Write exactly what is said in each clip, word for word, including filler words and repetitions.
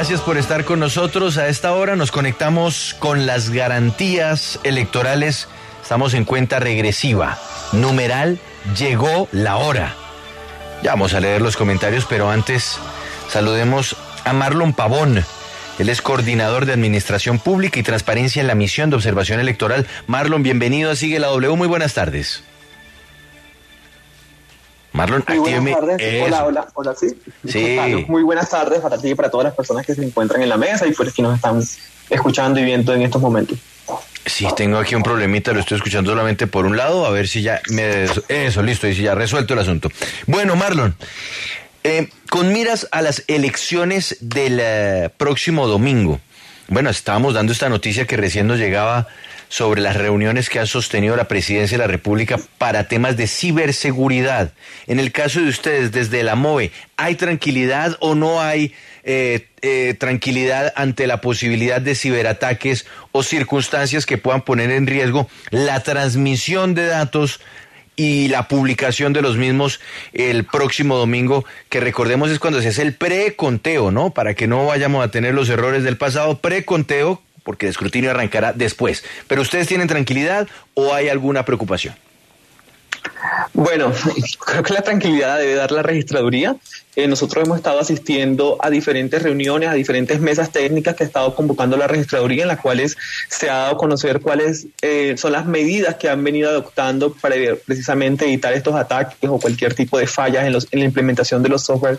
Gracias por estar con nosotros. A esta hora nos conectamos con las garantías electorales. Estamos en cuenta regresiva. Numeral, llegó la hora. Ya vamos a leer los comentarios, pero antes saludemos a Marlon Pavón. Él es coordinador de Administración Pública y Transparencia en la Misión de Observación Electoral. Marlon, bienvenido a Sigue la W. Muy buenas tardes. Marlon, muy buenas actíveme. tardes. Eso. Hola, hola, hola, sí. Sí. Muy buenas tardes para ti y para todas las personas que se encuentran en la mesa y por que nos están escuchando y viendo en estos momentos. Sí, tengo aquí un problemita, lo estoy escuchando solamente por un lado, a ver si ya me... Eso, listo, y si ya resuelto el asunto. Bueno, Marlon, eh, con miras a las elecciones del uh, próximo domingo, bueno, estábamos dando esta noticia que recién nos llegaba sobre las reuniones que ha sostenido la Presidencia de la República para temas de ciberseguridad. En el caso de ustedes, desde la MOVE, ¿hay tranquilidad o no hay eh, eh, tranquilidad ante la posibilidad de ciberataques o circunstancias que puedan poner en riesgo la transmisión de datos y la publicación de los mismos el próximo domingo, que recordemos es cuando se hace el preconteo, ¿no? Para que no vayamos a tener los errores del pasado, preconteo, porque el escrutinio arrancará después. ¿Pero ustedes tienen tranquilidad o hay alguna preocupación? Bueno, creo que la tranquilidad la debe dar la registraduría. Eh, nosotros hemos estado asistiendo a diferentes reuniones, a diferentes mesas técnicas que ha estado convocando la registraduría, en las cuales se ha dado a conocer cuáles eh, son las medidas que han venido adoptando para precisamente evitar estos ataques o cualquier tipo de fallas en, los, en la implementación de los software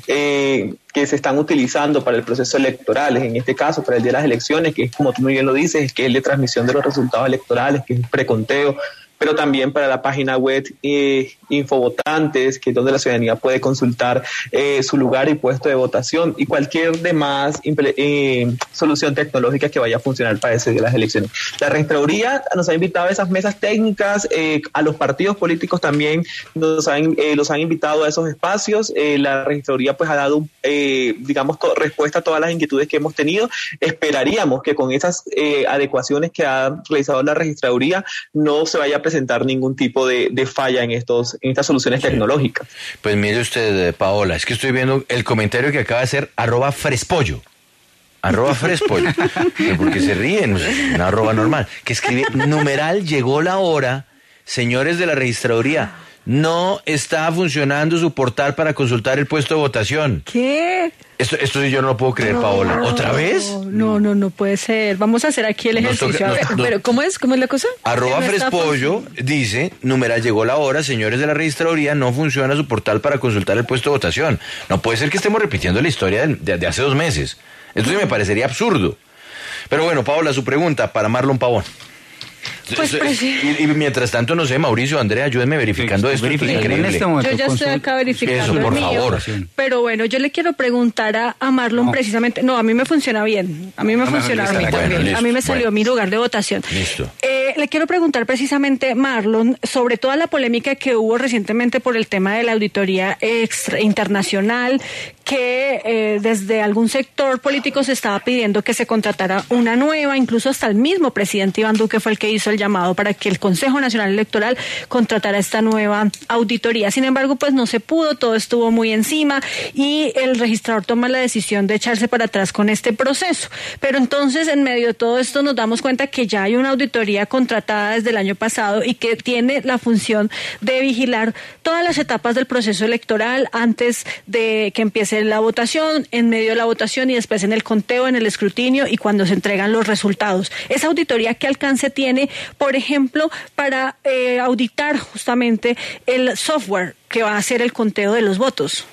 eh, que se están utilizando para el proceso electoral. En este caso, para el día de las elecciones, que es como tú muy bien lo dices, que es el de transmisión de los resultados electorales, que es preconteo, pero también para la página web eh, Infovotantes, que es donde la ciudadanía puede consultar eh, su lugar y puesto de votación y cualquier demás eh, solución tecnológica que vaya a funcionar para ese día de las elecciones. La registraduría nos ha invitado a esas mesas técnicas, eh, a los partidos políticos también nos han, eh, los han invitado a esos espacios. Eh, la registraduría pues ha dado, eh, digamos, to- respuesta a todas las inquietudes que hemos tenido. Esperaríamos que con esas eh, adecuaciones que ha realizado la registraduría no se vaya a presentar ningún tipo de, de falla en estos en estas soluciones sí. tecnológicas. Pues mire usted, Paola, es que estoy viendo el comentario que acaba de hacer arroba frespollo. Arroba frespollo. Porque se ríen, una arroba normal. Que escribe, numeral, llegó la hora, señores de la registraduría. No está funcionando su portal para consultar el puesto de votación. ¿Qué? Esto, esto sí yo no lo puedo creer, no, Paola. ¿Otra vez? No, no, no puede ser. Vamos a hacer aquí el ejercicio. Nos toca, nos, Pero, ¿cómo es? ¿Cómo es la cosa? Arroba no Frespollo dice, numeral, llegó la hora, señores de la registraduría, no funciona su portal para consultar el puesto de votación. No puede ser que estemos repitiendo la historia de, de, de hace dos meses. Esto sí me parecería absurdo. Pero bueno, Paola, su pregunta para Marlon Pavón. Pues, pues, y, y mientras tanto, no sé, Mauricio, Andrea, ayúdenme verificando sí, esto. Increíble. En este momento, yo ya estoy acá verificando eso, por el mío. favor. Pero bueno, yo le quiero preguntar a, a Marlon no. precisamente. No, a mí me funciona bien. A mí me no, funciona bien. Bueno, listo, a mí me salió bueno. mi lugar de votación. Listo. Eh, le quiero preguntar precisamente, Marlon, sobre toda la polémica que hubo recientemente por el tema de la auditoría extra, internacional, que eh, desde algún sector político se estaba pidiendo que se contratara una nueva, incluso hasta el mismo presidente Iván Duque fue el que hizo el llamado para que el Consejo Nacional Electoral contratara esta nueva auditoría. Sin embargo, pues no se pudo, todo estuvo muy encima y el registrador toma la decisión de echarse para atrás con este proceso. Pero entonces, en medio de todo esto, nos damos cuenta que ya hay una auditoría contratada desde el año pasado y que tiene la función de vigilar todas las etapas del proceso electoral antes de que empiece la votación, en medio de la votación y después en el conteo, en el escrutinio y cuando se entregan los resultados. Esa auditoría, ¿qué alcance tiene, por ejemplo, para eh, auditar justamente el software que va a hacer el conteo de los votos?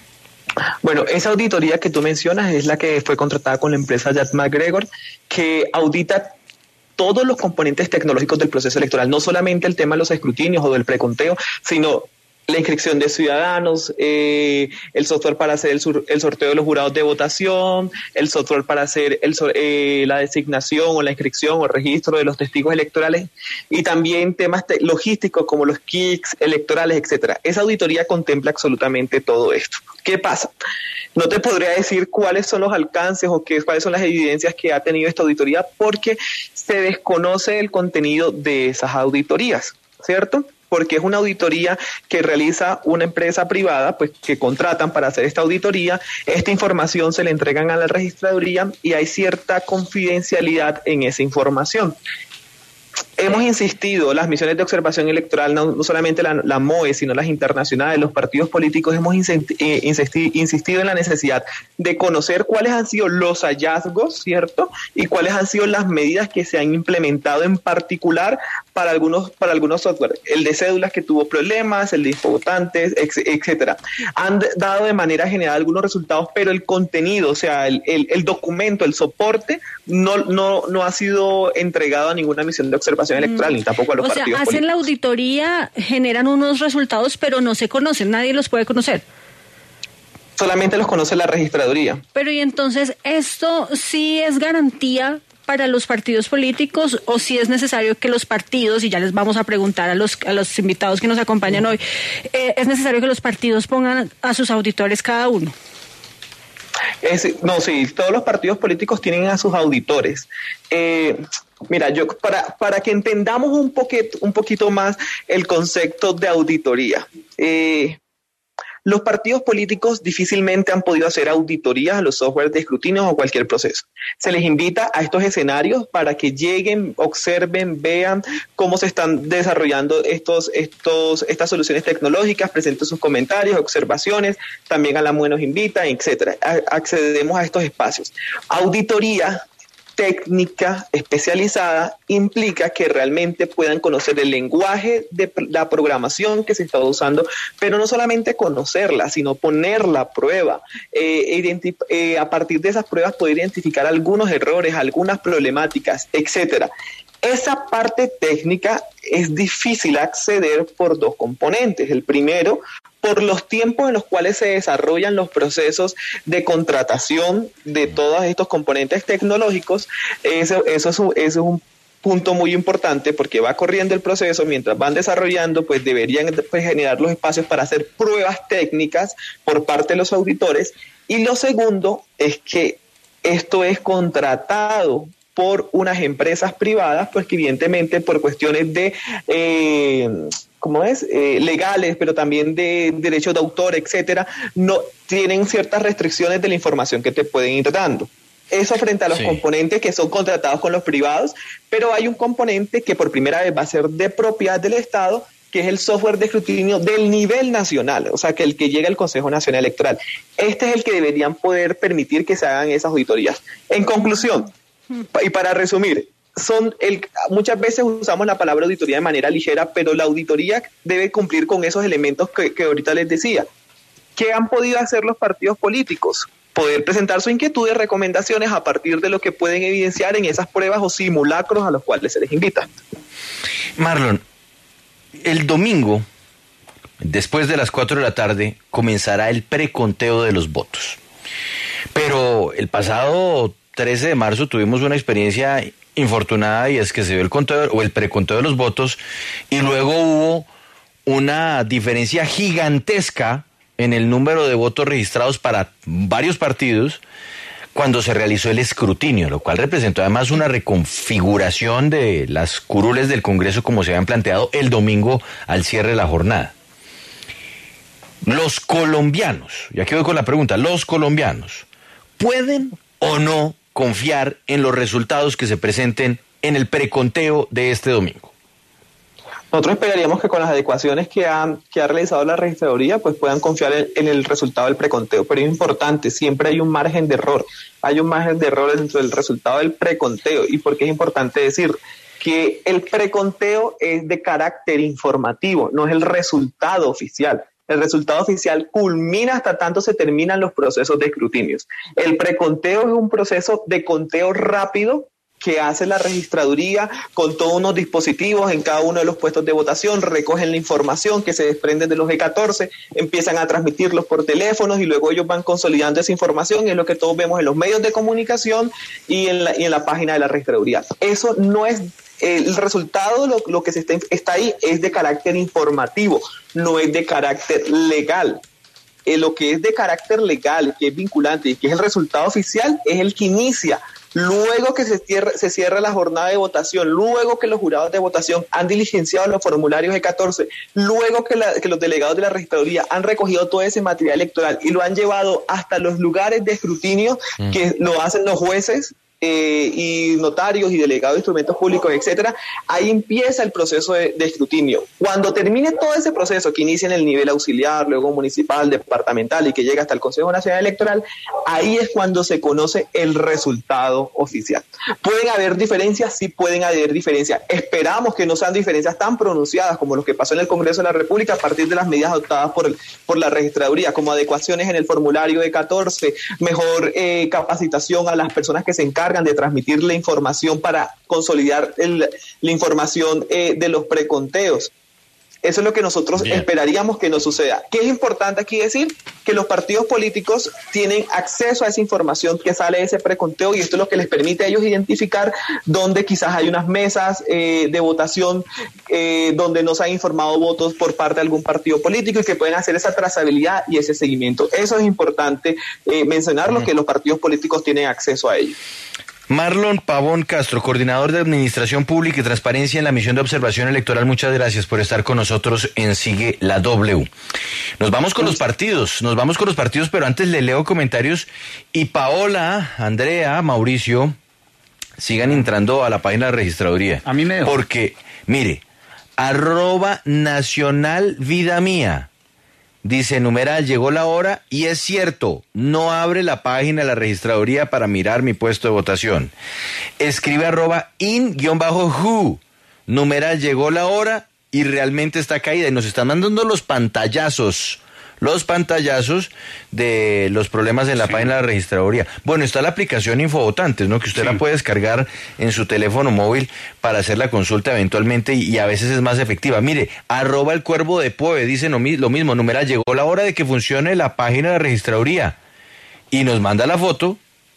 Bueno, esa auditoría que tú mencionas es la que fue contratada con la empresa Jack McGregor, que audita todos los componentes tecnológicos del proceso electoral, no solamente el tema de los escrutinios o del preconteo, sino la inscripción de ciudadanos, eh, el software para hacer el, sur, el sorteo de los jurados de votación, el software para hacer el, eh, la designación o la inscripción o registro de los testigos electorales y también temas te- logísticos como los kits electorales, etcétera. Esa auditoría contempla absolutamente todo esto. ¿Qué pasa? No te podría decir cuáles son los alcances o qué, cuáles son las evidencias que ha tenido esta auditoría porque se desconoce el contenido de esas auditorías, ¿cierto? porque es una auditoría que realiza una empresa privada, pues que contratan para hacer esta auditoría. Esta información se le entregan a la registraduría y hay cierta confidencialidad en esa información. Hemos insistido, las misiones de observación electoral, no, no solamente la, la M O E, sino las internacionales, los partidos políticos, hemos insisti, insistido en la necesidad de conocer cuáles han sido los hallazgos, ¿cierto? Y cuáles han sido las medidas que se han implementado en particular para algunos, para algunos software. El de cédulas que tuvo problemas, el de votantes, etcétera. Han dado de manera general algunos resultados, pero el contenido, o sea, el, el, el documento, el soporte, no, no, no ha sido entregado a ninguna misión de observación electoral, mm. ni tampoco a los o partidos sea, hacen políticos. La auditoría, generan unos resultados, pero no se conocen, nadie los puede conocer. Solamente los conoce la registraduría. Pero y entonces, ¿esto sí es garantía para los partidos políticos o si es necesario que los partidos, y ya les vamos a preguntar a los, a los invitados que nos acompañan hoy, eh, es necesario que los partidos pongan a sus auditores cada uno? Es, no, sí, todos los partidos políticos tienen a sus auditores. Eh, mira, yo para, para que entendamos un poquito, un poquito más el concepto de auditoría, eh, los partidos políticos difícilmente han podido hacer auditorías a los softwares de escrutinio o cualquier proceso. Se les invita a estos escenarios para que lleguen, observen, vean cómo se están desarrollando estos, estos, estas soluciones tecnológicas, presenten sus comentarios, observaciones, también a la M O E nos invita, etcétera. Accedemos a estos espacios. Auditoría técnica especializada implica que realmente puedan conocer el lenguaje de la programación que se está usando, pero no solamente conocerla, sino ponerla a prueba. Eh, identi- eh, a partir de esas pruebas poder identificar algunos errores, algunas problemáticas, etcétera. Esa parte técnica es difícil acceder por dos componentes. El primero, por los tiempos en los cuales se desarrollan los procesos de contratación de todos estos componentes tecnológicos. Eso, eso, es, un, eso es un punto muy importante porque va corriendo el proceso, mientras van desarrollando, pues deberían pues, generar los espacios para hacer pruebas técnicas por parte de los auditores. Y lo segundo es que esto es contratado por unas empresas privadas, pues que evidentemente por cuestiones de, eh, ¿cómo es? Eh, legales, pero también de derechos de autor, etcétera, no tienen ciertas restricciones de la información que te pueden ir dando. Eso frente a los sí. componentes que son contratados con los privados, pero hay un componente que por primera vez va a ser de propiedad del Estado, que es el software de escrutinio del nivel nacional, o sea, que el que llega al Consejo Nacional Electoral. Este es el que deberían poder permitir que se hagan esas auditorías. En conclusión, y para resumir, son el, muchas veces usamos la palabra auditoría de manera ligera, pero la auditoría debe cumplir con esos elementos que, que ahorita les decía. ¿Qué han podido hacer los partidos políticos? Poder presentar sus inquietudes, recomendaciones a partir de lo que pueden evidenciar en esas pruebas o simulacros a los cuales se les invita. Marlon, el domingo, después de las cuatro de la tarde, comenzará el preconteo de los votos. Pero el pasado trece de marzo tuvimos una experiencia infortunada y es que se dio el conteo o el preconteo de los votos y luego hubo una diferencia gigantesca en el número de votos registrados para varios partidos cuando se realizó el escrutinio, lo cual representó además una reconfiguración de las curules del Congreso como se habían planteado el domingo al cierre de la jornada. Los colombianos, y aquí voy con la pregunta, los colombianos, ¿pueden o no confiar en los resultados que se presenten en el preconteo de este domingo? Nosotros esperaríamos que con las adecuaciones que ha, que ha realizado la registraduría pues puedan confiar en, en el resultado del preconteo, pero es importante, siempre hay un margen de error, hay un margen de error dentro del resultado del preconteo. ¿Y por qué es importante decir? Que el preconteo es de carácter informativo, no es el resultado oficial. El resultado oficial culmina hasta tanto se terminan los procesos de escrutinios. El preconteo es un proceso de conteo rápido que hace la registraduría con todos unos dispositivos en cada uno de los puestos de votación, recogen la información que se desprende de los E catorce, empiezan a transmitirlos por teléfonos y luego ellos van consolidando esa información, y es lo que todos vemos en los medios de comunicación y en la, y en la página de la registraduría. Eso no es... El resultado, lo, lo que se está, está ahí, es de carácter informativo, no es de carácter legal. eh, lo que es de carácter legal, que es vinculante y que es el resultado oficial, es el que inicia. Luego que se cierra, se cierra la jornada de votación, luego que los jurados de votación han diligenciado los formularios E catorce, luego que, la, que los delegados de la registraduría han recogido todo ese material electoral y lo han llevado hasta los lugares de escrutinio mm. que lo hacen los jueces, Eh, y notarios y delegados de instrumentos públicos, etcétera, ahí empieza el proceso de, de escrutinio. Cuando termine todo ese proceso que inicia en el nivel auxiliar, luego municipal, departamental y que llega hasta el Consejo Nacional Electoral, ahí es cuando se conoce el resultado oficial. ¿Pueden haber diferencias? Sí, pueden haber diferencias. Esperamos que no sean diferencias tan pronunciadas como lo que pasó en el Congreso de la República a partir de las medidas adoptadas por, el, por la registraduría, como adecuaciones en el formulario E catorce, mejor eh, capacitación a las personas que se encargan de transmitir la información para consolidar el, la información eh, de los preconteos. Eso es lo que nosotros Bien. esperaríamos que no suceda. ¿Qué es importante aquí decir? Que los partidos políticos tienen acceso a esa información que sale de ese preconteo y esto es lo que les permite a ellos identificar dónde quizás hay unas mesas eh, de votación eh, donde no se han informado votos por parte de algún partido político y que pueden hacer esa trazabilidad y ese seguimiento. Eso es importante eh, mencionarlo, uh-huh. que los partidos políticos tienen acceso a ello. Marlon Pavón Castro, coordinador de Administración Pública y Transparencia en la Misión de Observación Electoral, muchas gracias por estar con nosotros en Sigue la W. Nos vamos con los partidos, nos vamos con los partidos, pero antes le leo comentarios y Paola, Andrea, Mauricio, sigan entrando a la página de registraduría. A mí me dejó. Porque, mire, arroba nacional vida mía. Dice, numeral, llegó la hora y es cierto, no abre la página de la registraduría para mirar mi puesto de votación. Escribe arroba in-who, numeral, llegó la hora y realmente está caída y nos están mandando los pantallazos, los pantallazos de los problemas en la sí. página de la registraduría. Bueno, está la aplicación Infovotantes, ¿no? Que usted sí. la puede descargar en su teléfono móvil para hacer la consulta eventualmente y, y a veces es más efectiva. Mire, arroba el cuervo de Poe, dice lo, lo mismo, numeral, llegó la hora de que funcione la página de la registraduría. Y nos manda la foto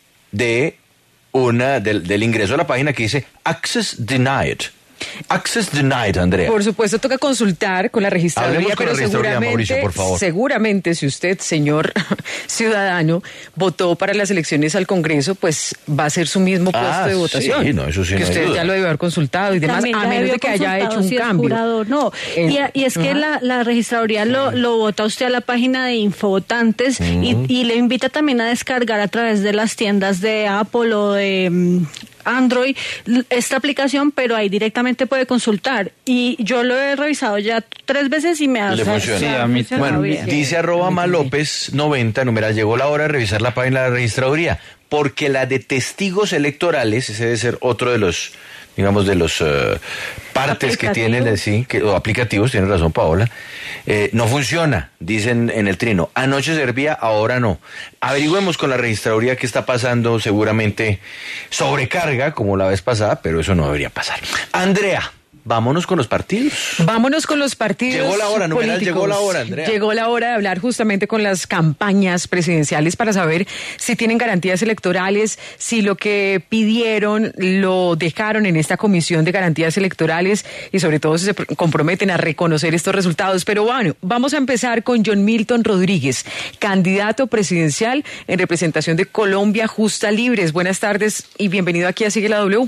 de una del, del ingreso a la página que dice Access Denied. Access denied, Andrea. Por supuesto, toca consultar con la registraduría, con pero la registraduría, seguramente, Mauricio, por favor. seguramente, si usted, señor ciudadano, votó para las elecciones al Congreso, pues va a ser su mismo puesto ah, de votación. Sí, no, eso sí, que no usted duda. ya lo debe haber consultado y demás, a menos de que haya hecho un si cambio. Jurado, no. Eh, y, y es que uh-huh. la, la registraduría lo, lo vota usted a la página de Infovotantes uh-huh. y, y le invita también a descargar a través de las tiendas de Apple o de um, Android esta aplicación, pero ahí directamente puede consultar. Y yo lo he revisado ya tres veces y me ha ¿Le funciona? Sí, a mí bueno, bien. dice arroba malópez noventa, numeral, llegó la hora de revisar la página de la registraduría, porque la de testigos electorales, ese debe ser otro de los, digamos, de los uh, partes que tienen, sí, que, o aplicativos, tiene razón Paola, eh, no funciona, dicen en el trino. Anoche servía, ahora no. Averigüemos con la registraduría qué está pasando, seguramente sobrecarga, como la vez pasada, pero eso no debería pasar. Andrea, vámonos con los partidos. Vámonos con los partidos. Llegó la hora, numeral, políticos. llegó la hora, Andrea. Llegó la hora de hablar justamente con las campañas presidenciales para saber si tienen garantías electorales, si lo que pidieron lo dejaron en esta comisión de garantías electorales y sobre todo si se comprometen a reconocer estos resultados. Pero bueno, vamos a empezar con John Milton Rodríguez, candidato presidencial en representación de Colombia Justa Libres. Buenas tardes y bienvenido aquí a Sigue la W.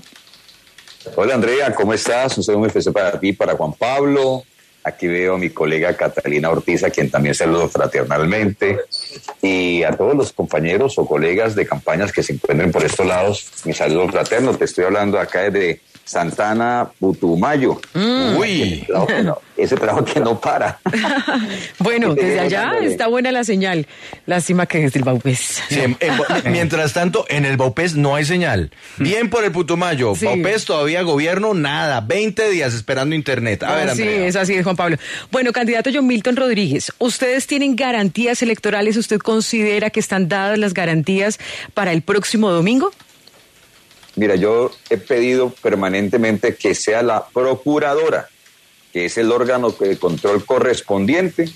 Hola Andrea, ¿cómo estás? Un saludo muy especial para ti, para Juan Pablo. Aquí veo a mi colega Catalina Ortiz, a quien también saludo fraternalmente. Y a todos los compañeros o colegas de campañas que se encuentren por estos lados, mi saludo fraterno. Te estoy hablando acá desde Santana, Putumayo. Mm. Uy. No, ese trabajo que no para. Bueno, desde allá está buena la señal. Lástima que desde el Baupés. Sí, en, en, mientras tanto, en el Baupés no hay señal. Bien por el Putumayo. Sí. Baupés todavía gobierno, nada. veinte días esperando internet. A ver, Andrea. Sí, es así, Juan Pablo. Bueno, candidato John Milton Rodríguez, ¿ustedes tienen garantías electorales? ¿Usted considera que están dadas las garantías para el próximo domingo? Mira, yo he pedido permanentemente que sea la procuradora, que es el órgano de control correspondiente,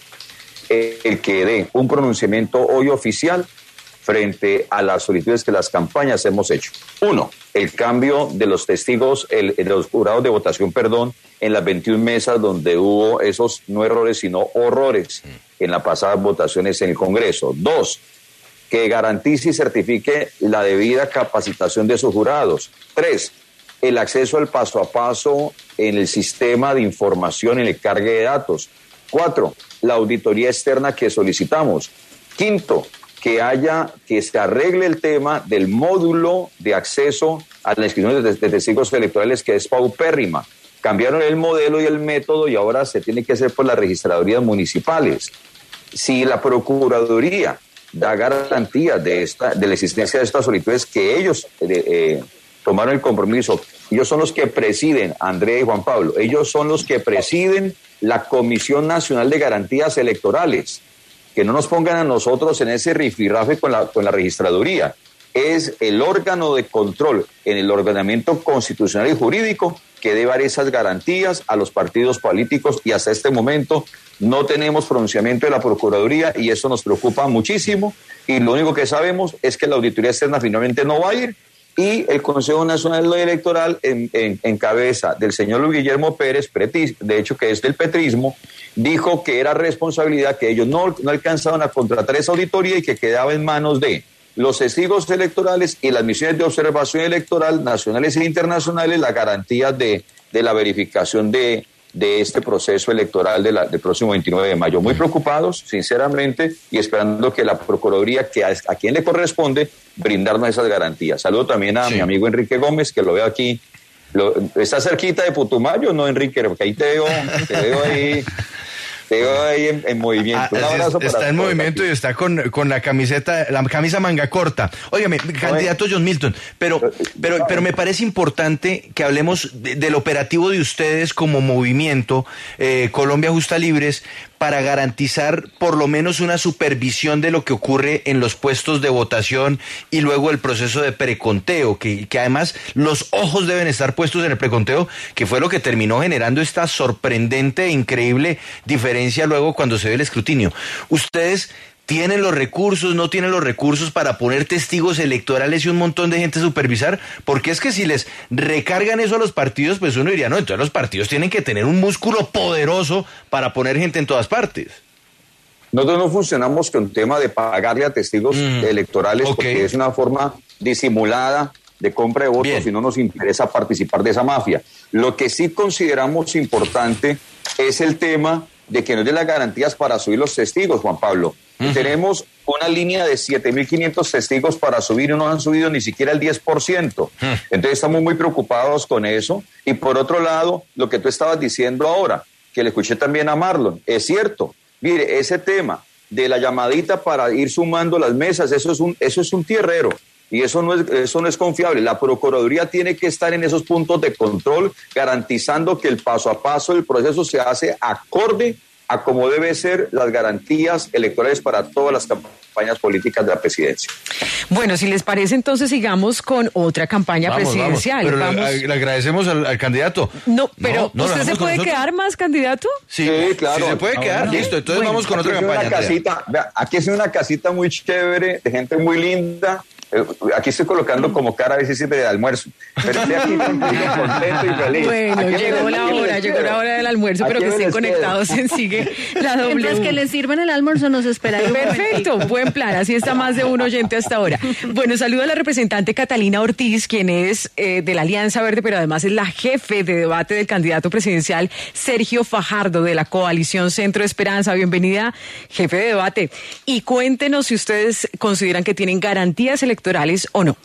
el que dé un pronunciamiento hoy oficial frente a las solicitudes que las campañas hemos hecho. Uno, el cambio de los testigos, el, de los jurados de votación, perdón, en las veintiuna mesas donde hubo esos no errores, sino horrores. en las pasadas votaciones en el Congreso. Dos, que garantice y certifique la debida capacitación de sus jurados. Tres, el acceso al paso a paso en el sistema de información, en el cargue de datos. Cuatro, la auditoría externa que solicitamos. Quinto, que haya, que se arregle el tema del módulo de acceso a la inscripción de, de testigos electorales, que es paupérrima. Cambiaron el modelo y el método y ahora se tiene que hacer por las registradurías municipales. Si la Procuraduría da garantías de, esta, de la existencia de estas solicitudes que ellos eh, eh, tomaron el compromiso, ellos son los que presiden, Andrea y Juan Pablo, ellos son los que presiden la Comisión Nacional de Garantías Electorales, que no nos pongan a nosotros en ese rifirrafe con la, con la registraduría. Es el órgano de control en el ordenamiento constitucional y jurídico que debe dar esas garantías a los partidos políticos, y hasta este momento no tenemos pronunciamiento de la Procuraduría y eso nos preocupa muchísimo, y lo único que sabemos es que la auditoría externa finalmente no va a ir, y el Consejo Nacional Electoral en, en, en cabeza del señor Luis Guillermo Pérez, de hecho que es del petrismo, dijo que era responsabilidad, que ellos no, no alcanzaban a contratar esa auditoría y que quedaba en manos de los testigos electorales y las misiones de observación electoral nacionales e internacionales, la garantía de, de la verificación de, de este proceso electoral de la, del próximo veintinueve de mayo. Muy preocupados, sinceramente, y esperando que la Procuraduría, que a, a quien le corresponde, brindarnos esas garantías. Saludo también a sí. mi amigo Enrique Gómez, que lo veo aquí. Lo, ¿está cerquita de Putumayo, no, Enrique? Porque ahí te veo, te veo ahí... Te veo ahí en, en movimiento. Un abrazo es, está en movimiento aquí. Y está con, con la camiseta, la camisa manga corta. Óigame, candidato John Milton, pero, pero, pero me parece importante que hablemos de, del operativo de ustedes como movimiento eh, Colombia Justa Libres, para garantizar por lo menos una supervisión de lo que ocurre en los puestos de votación y luego el proceso de preconteo, que, que además los ojos deben estar puestos en el preconteo, que fue lo que terminó generando esta sorprendente e increíble diferencia luego cuando se ve el escrutinio. Ustedes ¿tienen los recursos, no tienen los recursos para poner testigos electorales y un montón de gente a supervisar? Porque es que si les recargan eso a los partidos, pues uno diría, no, entonces los partidos tienen que tener un músculo poderoso para poner gente en todas partes. Nosotros no funcionamos con el tema de pagarle a testigos mm, electorales, okay. porque es una forma disimulada de compra de votos. Bien. Y no nos interesa participar de esa mafia. Lo que sí consideramos importante es el tema de que nos dé las garantías para subir los testigos, Juan Pablo. Uh-huh. Tenemos una línea de siete mil quinientos testigos para subir y no han subido ni siquiera el diez por ciento. Uh-huh. Entonces estamos muy preocupados con eso. Y por otro lado, lo que tú estabas diciendo ahora, que le escuché también a Marlon, es cierto. Mire, ese tema de la llamadita para ir sumando las mesas, eso es un, eso es un tierrero. Y eso no es, eso no es confiable. La Procuraduría tiene que estar en esos puntos de control, garantizando que el paso a paso del proceso se hace acorde a cómo debe ser las garantías electorales para todas las campañas políticas de la presidencia. Bueno, si les parece, entonces sigamos con otra campaña vamos, presidencial. Vamos. Pero vamos. Le, le agradecemos al, al candidato. No, pero no, no, ¿usted se puede nosotros? quedar más candidato? Sí, sí, claro. Si se puede quedar, ah, listo. Entonces bueno, vamos con otra campaña. Una casita, vea, aquí es una casita muy chévere, de gente muy linda. Aquí estoy colocando como cara a veces siempre de almuerzo, pero estoy aquí tranquilo, contento y feliz. Bueno, llegó la hora, llegó la hora del almuerzo, pero que estén conectados en Sigue la W. Mientras que les sirven el almuerzo nos espera. Perfecto, buen plan, así está más de un oyente hasta ahora. Bueno, saludo a la representante Catalina Ortiz, quien es eh, de la Alianza Verde, pero además es la jefe de debate del candidato presidencial Sergio Fajardo, de la coalición Centro Esperanza. Bienvenida, jefe de debate. Y cuéntenos si ustedes consideran que tienen garantías electorales electorales o no.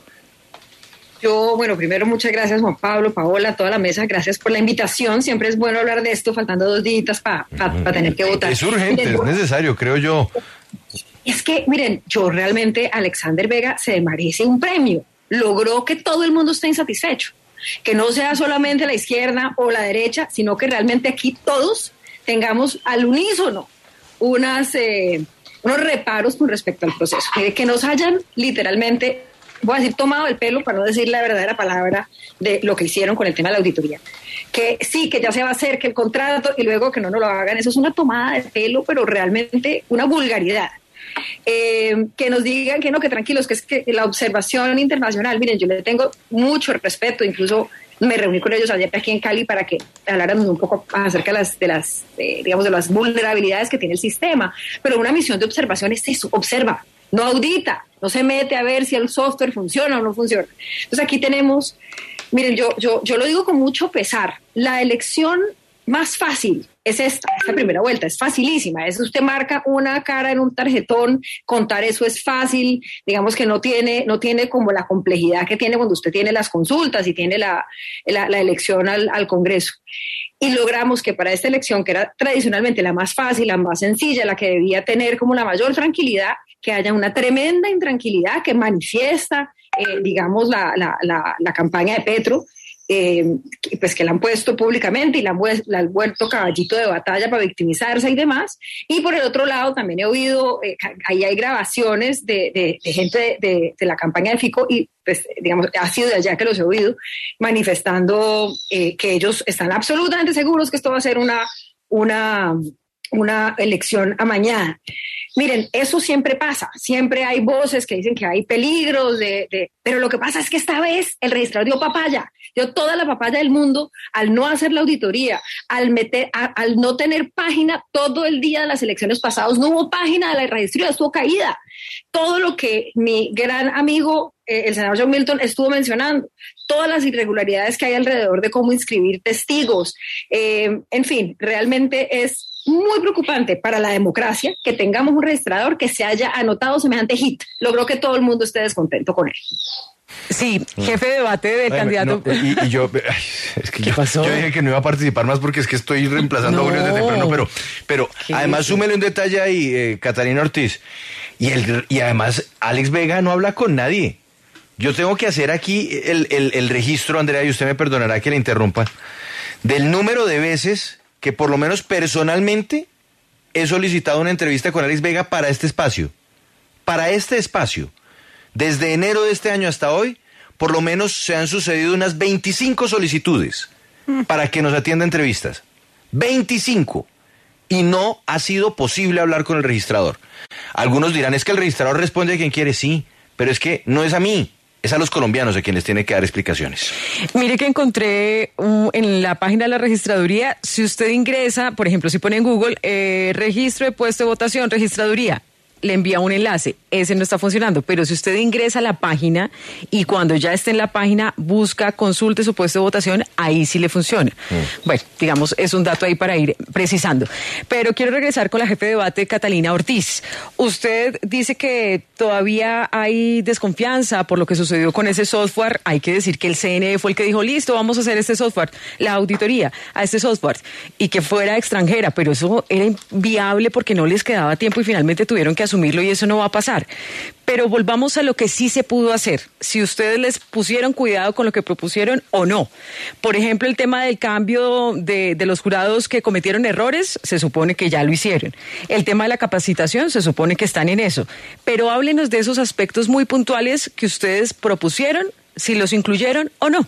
Yo, bueno, primero muchas gracias Juan Pablo, Paola, toda la mesa, gracias por la invitación. Siempre es bueno hablar de esto, faltando dos días para pa, pa tener que votar. Es urgente, miren, es necesario, creo yo. Es que, miren, yo realmente, Alexander Vega se merece un premio. Logró que todo el mundo esté insatisfecho. Que no sea solamente la izquierda o la derecha, sino que realmente aquí todos tengamos al unísono unas... Eh, unos reparos con respecto al proceso, que nos hayan literalmente, voy a decir, tomado el pelo, para no decir la verdadera palabra de lo que hicieron con el tema de la auditoría. Que sí, que ya se va a hacer, que el contrato, y luego que no nos lo hagan, eso es una tomada de pelo, pero realmente una vulgaridad. Eh, que nos digan que no, que tranquilos, que es que la observación internacional, miren, yo le tengo mucho respeto, incluso Me reuní con ellos ayer aquí en Cali para que habláramos un poco acerca de las, de las eh, digamos, de las vulnerabilidades que tiene el sistema. Pero una misión de observación es eso, observa, no audita, no se mete a ver si el software funciona o no funciona. Entonces aquí tenemos, miren, yo, yo, yo lo digo con mucho pesar, la elección más fácil es esta, esta primera vuelta, es facilísima, es usted marca una cara en un tarjetón, contar eso es fácil, digamos que no tiene, no tiene como la complejidad que tiene cuando usted tiene las consultas y tiene la, la, la elección al, al Congreso. Y logramos que para esta elección, que era tradicionalmente la más fácil, la más sencilla, la que debía tener como la mayor tranquilidad, que haya una tremenda intranquilidad que manifiesta, eh, digamos, la, la, la, la campaña de Petro, Eh, pues que la han puesto públicamente y la han, la han vuelto caballito de batalla para victimizarse y demás. Y por el otro lado también he oído, eh, ahí hay grabaciones de, de, de gente de, de, de la campaña de Fico y pues digamos, ha sido de allá que los he oído, manifestando eh, que ellos están absolutamente seguros que esto va a ser una, una, una elección amañada. Miren, eso siempre pasa, siempre hay voces que dicen que hay peligros, de, de, pero lo que pasa es que esta vez el registrador dio papaya, dio toda la papaya del mundo al no hacer la auditoría, al, meter, a, al no tener página todo el día de las elecciones pasadas, no hubo página de la registraduría, estuvo caída. Todo lo que mi gran amigo, eh, el senador John Milton, estuvo mencionando, todas las irregularidades que hay alrededor de cómo inscribir testigos, eh, en fin, realmente es muy preocupante para la democracia que tengamos un registrador que se haya anotado semejante hit. Logró que todo el mundo esté descontento con él. Sí, jefe de debate del Ay, candidato. No, y, y yo, ay, es que ¿Qué yo, pasó? yo dije que no iba a participar más porque es que estoy reemplazando No. a Julio desde temprano, pero, pero además es? súmele un detalle ahí, eh, Catalina Ortiz, y, el, y además Alex Vega no habla con nadie. Yo tengo que hacer aquí el, el, el registro, Andrea, y usted me perdonará que le interrumpa, del número de veces que por lo menos personalmente he solicitado una entrevista con Alex Vega para este espacio. Para este espacio. Desde enero de este año hasta hoy, por lo menos se han sucedido unas veinticinco solicitudes para que nos atienda entrevistas. veinticinco. Y no ha sido posible hablar con el registrador. Algunos dirán, es que el registrador responde a quien quiere, sí, pero es que no es a mí. Es a los colombianos a quienes tiene que dar explicaciones. Mire que encontré uh, en la página de la registraduría, si usted ingresa, por ejemplo, si pone en Google, eh, registro de puesto de votación, registraduría, le envía un enlace, ese no está funcionando, pero si usted ingresa a la página y cuando ya esté en la página busca, consulte su puesto de votación, ahí sí le funciona. Mm. Bueno, digamos, es un dato ahí para ir precisando. Pero quiero regresar con la jefe de debate, Catalina Ortiz. Usted dice que todavía hay desconfianza por lo que sucedió con ese software. Hay que decir que el C N E fue el que dijo, listo, vamos a hacer este software, la auditoría a este software, y que fuera extranjera, pero eso era inviable porque no les quedaba tiempo y finalmente tuvieron que asumir asumirlo y eso no va a pasar. Pero volvamos a lo que sí se pudo hacer. Si ustedes les pusieron cuidado con lo que propusieron o no. Por ejemplo, el tema del cambio de, de los jurados que cometieron errores, se supone que ya lo hicieron. El tema de la capacitación, se supone que están en eso. Pero háblenos de esos aspectos muy puntuales que ustedes propusieron, si los incluyeron o no.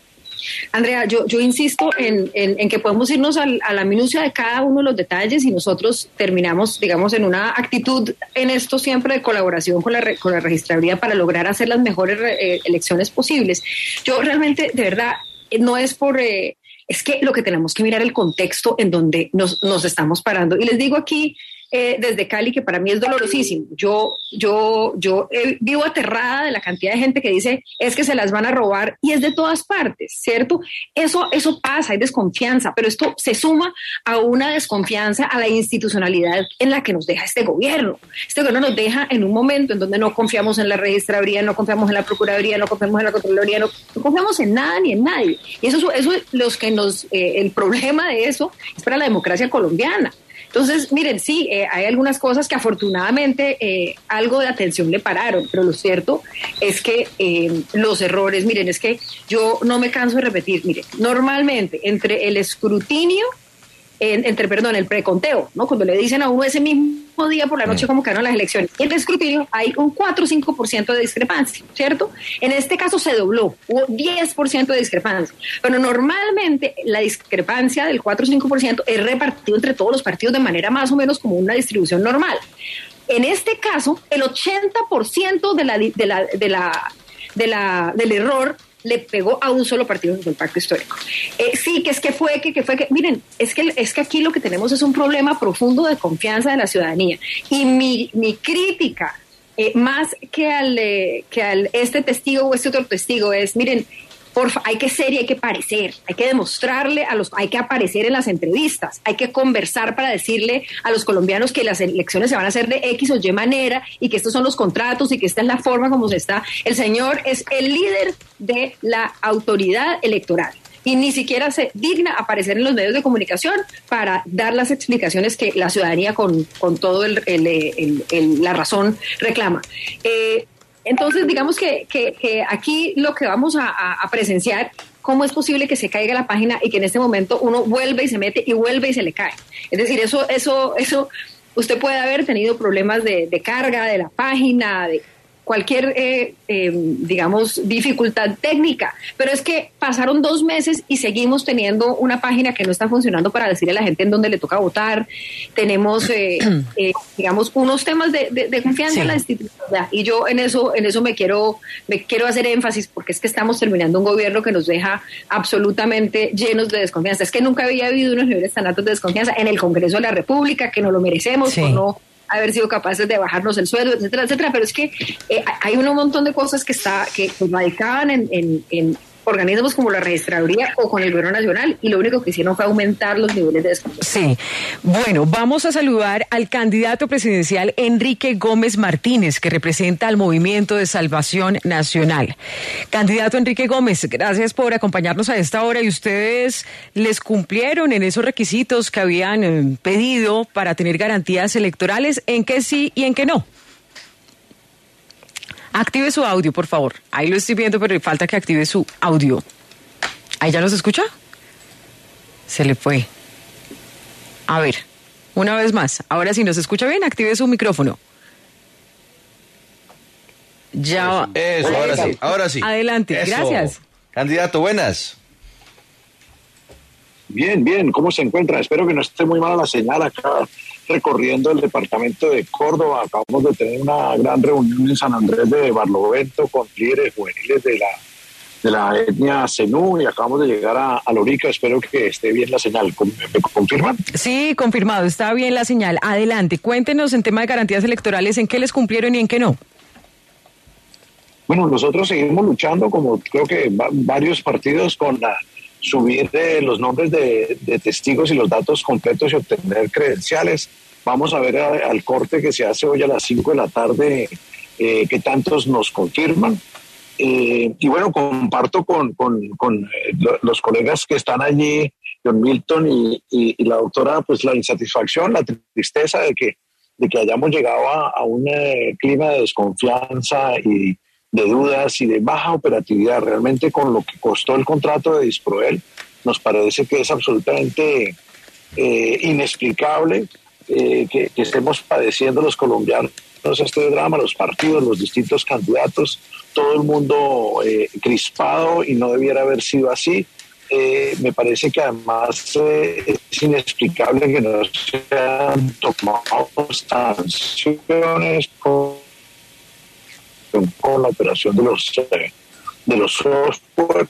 Andrea, yo, yo insisto en, en, en que podemos irnos al, a la minucia de cada uno de los detalles y nosotros terminamos, digamos, en una actitud en esto siempre de colaboración con la, con la registraduría para lograr hacer las mejores eh, elecciones posibles. Yo realmente, de verdad, no es por... Eh, es que lo que tenemos que mirar el contexto en donde nos, nos estamos parando. Y les digo aquí, eh, desde Cali, que para mí es dolorosísimo. Yo, yo, yo eh, vivo aterrada de la cantidad de gente que dice es que se las van a robar y es de todas partes, ¿cierto? Eso, eso pasa, hay desconfianza, pero esto se suma a una desconfianza a la institucionalidad en la que nos deja este gobierno. Este gobierno nos deja en un momento en donde no confiamos en la registraduría, no confiamos en la procuraduría, no confiamos en la contraloría, no, no confiamos en nada ni en nadie. Y eso, eso los que nos, eh, el problema de eso es para la democracia colombiana. Entonces, miren, sí, eh, hay algunas cosas que afortunadamente eh, algo de atención le pararon, pero lo cierto es que eh, los errores, miren, es que yo no me canso de repetir, miren, normalmente entre el escrutinio, en, entre, perdón, el preconteo, ¿no? Cuando le dicen a uno ese mismo día por la noche cómo quedaron las elecciones, y el escrutinio hay un cuatro o cinco por ciento de discrepancia, ¿cierto? En este caso se dobló, hubo diez por ciento de discrepancia, pero normalmente la discrepancia del cuatro o cinco por ciento es repartido entre todos los partidos de manera más o menos como una distribución normal. En este caso, el ochenta por ciento de la, de la, de la, de la, del error le pegó a un solo partido del pacto histórico. Eh, sí, que es que fue, que, que fue, que miren, es que, es que aquí lo que tenemos es un problema profundo de confianza de la ciudadanía. Y mi, mi crítica, eh, más que al, eh, que al este testigo o este otro testigo, es, miren, porfa, hay que ser y hay que parecer, hay que demostrarle a los, hay que aparecer en las entrevistas, hay que conversar para decirle a los colombianos que las elecciones se van a hacer de X o Y manera y que estos son los contratos y que esta es la forma como se está. El señor es el líder de la autoridad electoral y ni siquiera se digna aparecer en los medios de comunicación para dar las explicaciones que la ciudadanía con, con todo el, el, el, el, la razón reclama. Eh, Entonces, digamos que, que, que aquí lo que vamos a, a presenciar, cómo es posible que se caiga la página y que en este momento uno vuelve y se mete y vuelve y se le cae. Es decir, eso, eso, eso, usted puede haber tenido problemas de, de carga de la página, de cualquier, eh, eh, digamos, dificultad técnica, pero es que pasaron dos meses y seguimos teniendo una página que no está funcionando para decirle a la gente en dónde le toca votar. Tenemos, eh, eh, digamos, unos temas de, de, de confianza sí. en la institución, y yo en eso, en eso me quiero, me quiero hacer énfasis, porque es que estamos terminando un gobierno que nos deja absolutamente llenos de desconfianza. Es que nunca había habido unos niveles tan altos de desconfianza en el Congreso de la República, que no lo merecemos sí. por no haber sido capaces de bajarnos el sueldo, etcétera, etcétera, pero es que eh, hay un montón de cosas que está que pues, radicaban en, en, en organismos como la Registraduría o con el Gobierno Nacional, y lo único que hicieron fue aumentar los niveles de desconfianza. Sí, bueno, vamos a saludar al candidato presidencial Enrique Gómez Martínez, que representa al Movimiento de Salvación Nacional. Candidato Enrique Gómez, gracias por acompañarnos a esta hora, y ustedes les cumplieron en esos requisitos que habían eh, pedido para tener garantías electorales, ¿en qué sí y en qué no? Active su audio, por favor. Ahí lo estoy viendo, pero falta que active su audio. ¿Ahí ya los escucha? Se le fue. A ver, una vez más. Ahora sí, ¿nos escucha bien? Active su micrófono. Ya. Eso, eso ahora sí, ahora sí. Adelante, eso. Gracias. Candidato, buenas. Bien, bien, ¿cómo se encuentra? Espero que no esté muy mala la señal acá recorriendo el departamento de Córdoba. Acabamos de tener una gran reunión en San Andrés de Barlovento con líderes juveniles de la, de la etnia Zenú, y acabamos de llegar a, a Lorica. Espero que esté bien la señal. ¿Me confirman? Sí, confirmado, está bien la señal. Adelante, cuéntenos en tema de garantías electorales, ¿en qué les cumplieron y en qué no? Bueno, nosotros seguimos luchando, como creo que va, varios partidos, con la subir de los nombres de, de testigos y los datos completos y obtener credenciales. Vamos a ver a, al corte que se hace hoy a las cinco de la tarde, eh, que tantos nos confirman. Eh, y bueno, comparto con, con, con eh, los colegas que están allí, John Milton y, y, y la doctora, pues la insatisfacción, la tristeza de que, de que hayamos llegado a, a un eh, clima de desconfianza y de dudas y de baja operatividad. Realmente, con lo que costó el contrato de Disproel, nos parece que es absolutamente eh, inexplicable eh, que, que estemos padeciendo los colombianos este drama, los partidos, los distintos candidatos, todo el mundo eh, crispado, y no debiera haber sido así. Eh, me parece que además eh, es inexplicable que no se hayan tomado sanciones con con la operación de los eh, de los software.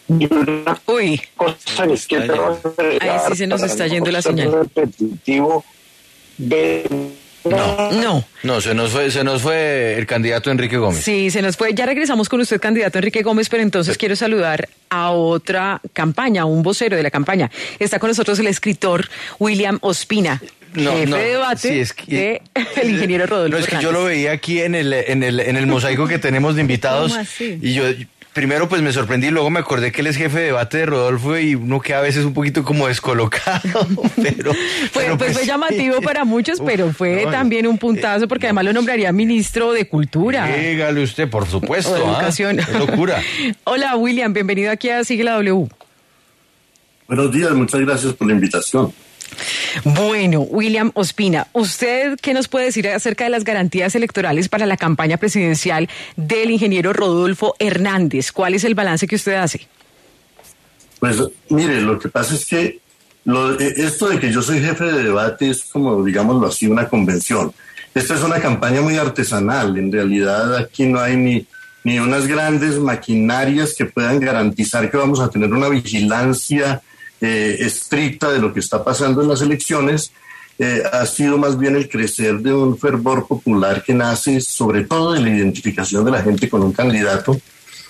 Uy, cosa que es que ahí sí se nos está yendo la señal. Repetitivo de... No, no, no, se nos fue, se nos fue el candidato Enrique Gómez. Sí, se nos fue. Ya regresamos con usted, candidato Enrique Gómez, pero entonces quiero saludar a otra campaña, a un vocero de la campaña. Está con nosotros el escritor William Ospina. No, jefe no, de debate sí, es que, de el ingeniero Rodolfo. No, es que Hernández. Yo lo veía aquí en el, en el, en el mosaico que tenemos de invitados. Y yo primero pues me sorprendí, luego me acordé que él es jefe de debate de Rodolfo, y uno queda a veces un poquito como descolocado. Pero, fue, pero pues, pues fue llamativo sí. para muchos, pero fue no, también un puntazo, porque además lo nombraría ministro de Cultura. Dígale usted, por supuesto. O de Educación. ¿Ah? Qué locura. Hola, William, bienvenido aquí a Sigue la W. Buenos días, muchas gracias por la invitación. Bueno, William Ospina, ¿usted qué nos puede decir acerca de las garantías electorales para la campaña presidencial del ingeniero Rodolfo Hernández? ¿Cuál es el balance que usted hace? Pues mire, lo que pasa es que lo, esto de que yo soy jefe de debate es como, digámoslo así, una convención. Esta es una campaña muy artesanal. En realidad aquí no hay ni ni unas grandes maquinarias que puedan garantizar que vamos a tener una vigilancia eh, estricta de lo que está pasando en las elecciones. Eh, ha sido más bien el crecer de un fervor popular que nace sobre todo de la identificación de la gente con un candidato.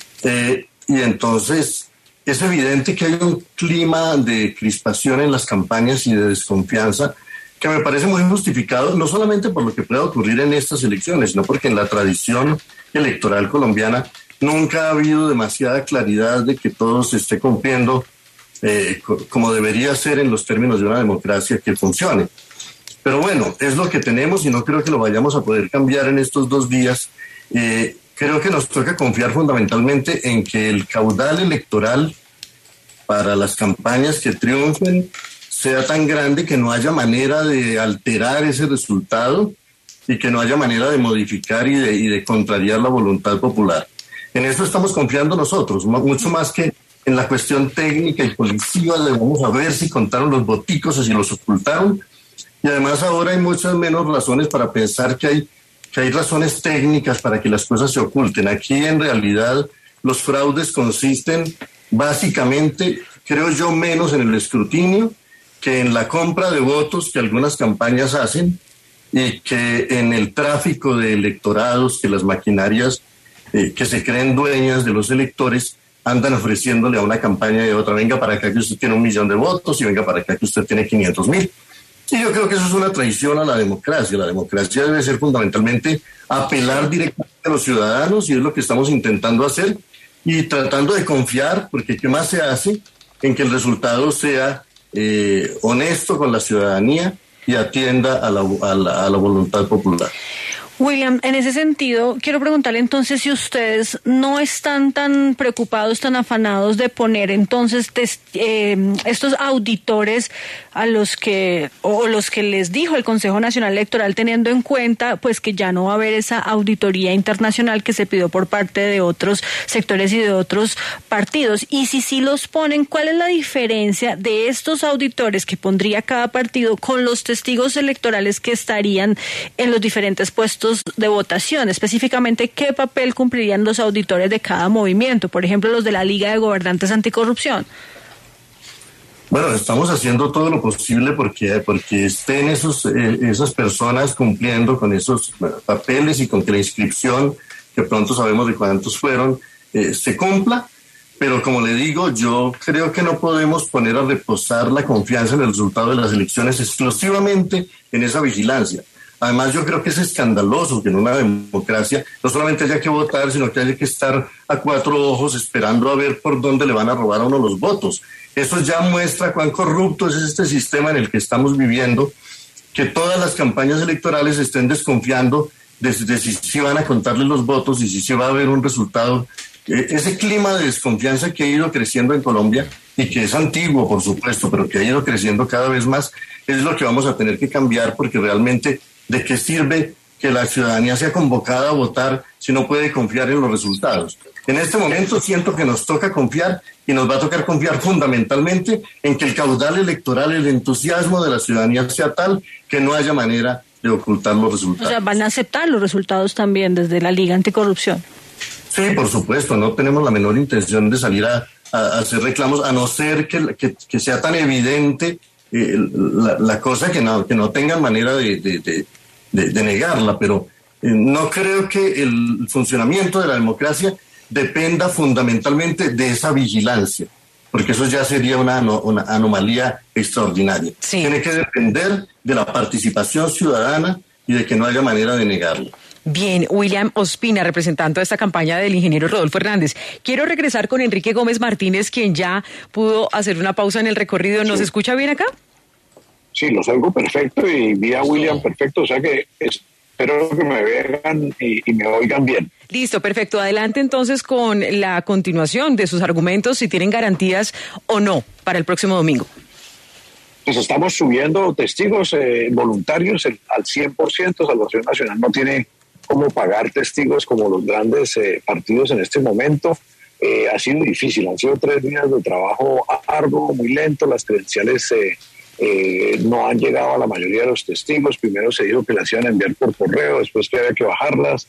Eh, y entonces es evidente que hay un clima de crispación en las campañas y de desconfianza que me parece muy justificado, no solamente por lo que pueda ocurrir en estas elecciones, sino porque en la tradición electoral colombiana nunca ha habido demasiada claridad de que todo se esté cumpliendo eh, co- como debería ser en los términos de una democracia que funcione. Pero bueno, es lo que tenemos y no creo que lo vayamos a poder cambiar en estos dos días. Eh, creo que nos toca confiar fundamentalmente en que el caudal electoral para las campañas que triunfen sea tan grande que no haya manera de alterar ese resultado y que no haya manera de modificar y de, y de contrariar la voluntad popular. En eso estamos confiando nosotros, mucho más que en la cuestión técnica y política de vamos a ver si contaron los voticos o si los ocultaron. Y además ahora hay muchas menos razones para pensar que hay, que hay razones técnicas para que las cosas se oculten. Aquí en realidad los fraudes consisten básicamente, creo yo, menos en el escrutinio que en la compra de votos que algunas campañas hacen y que en el tráfico de electorados que las maquinarias eh, que se creen dueñas de los electores andan ofreciéndole a una campaña y a otra, venga para acá que usted tiene un millón de votos y venga para acá que usted tiene quinientos mil. Y yo creo que eso es una traición a la democracia. La democracia debe ser fundamentalmente apelar directamente a los ciudadanos y es lo que estamos intentando hacer y tratando de confiar, porque ¿qué más se hace? En que el resultado sea eh, honesto con la ciudadanía y atienda a la, a la, a la voluntad popular. William, en ese sentido, quiero preguntarle entonces si ustedes no están tan preocupados, tan afanados de poner entonces test, eh, estos auditores a los que, o los que les dijo el Consejo Nacional Electoral, teniendo en cuenta pues que ya no va a haber esa auditoría internacional que se pidió por parte de otros sectores y de otros partidos. Y si sí los ponen, ¿cuál es la diferencia de estos auditores que pondría cada partido con los testigos electorales que estarían en los diferentes puestos de votación? Específicamente, ¿qué papel cumplirían los auditores de cada movimiento? Por ejemplo, los de la Liga de Gobernantes Anticorrupción. Bueno, estamos haciendo todo lo posible porque, porque estén esos, eh, esas personas cumpliendo con esos papeles y con que la inscripción, que pronto sabemos de cuántos fueron, eh, se cumpla. Pero como le digo, yo creo que no podemos poner a reposar la confianza en el resultado de las elecciones exclusivamente en esa vigilancia. Además, yo creo que es escandaloso que en una democracia no solamente haya que votar, sino que haya que estar a cuatro ojos esperando a ver por dónde le van a robar a uno los votos. Eso ya muestra cuán corrupto es este sistema en el que estamos viviendo, que todas las campañas electorales estén desconfiando de, de si, si van a contarles los votos y si se va a haber un resultado. Eh, ese clima de desconfianza que ha ido creciendo en Colombia y que es antiguo, por supuesto, pero que ha ido creciendo cada vez más, es lo que vamos a tener que cambiar, porque realmente ¿de qué sirve que la ciudadanía sea convocada a votar si no puede confiar en los resultados? En este momento siento que nos toca confiar y nos va a tocar confiar fundamentalmente en que el caudal electoral, el entusiasmo de la ciudadanía sea tal que no haya manera de ocultar los resultados. O sea, van a aceptar los resultados también desde la Liga Anticorrupción. Sí, por supuesto, no tenemos la menor intención de salir a, a hacer reclamos, a no ser que, que, que sea tan evidente eh, la, la cosa que no, que no tengan manera de, de, de, de, de negarla, pero eh, no creo que el funcionamiento de la democracia dependa fundamentalmente de esa vigilancia, porque eso ya sería una, una anomalía extraordinaria. Sí. Tiene que depender de la participación ciudadana y de que no haya manera de negarlo. Bien, William Ospina, representante de esta campaña del ingeniero Rodolfo Hernández. Quiero regresar con Enrique Gómez Martínez, quien ya pudo hacer una pausa en el recorrido. ¿Nos sí. escucha bien acá? Sí, los oigo perfecto y vi a William perfecto, o sea que espero que me vean y, y me oigan bien. Listo, perfecto. Adelante entonces con la continuación de sus argumentos, si tienen garantías o no para el próximo domingo. Pues estamos subiendo testigos eh, voluntarios el, al cien por ciento. Salvación Nacional no tiene cómo pagar testigos como los grandes eh, partidos en este momento. Eh, ha sido difícil, han sido tres días de trabajo arduo, muy lento, las credenciales eh, eh, no han llegado a la mayoría de los testigos. Primero se dijo que las iban a enviar por correo, después que había que bajarlas.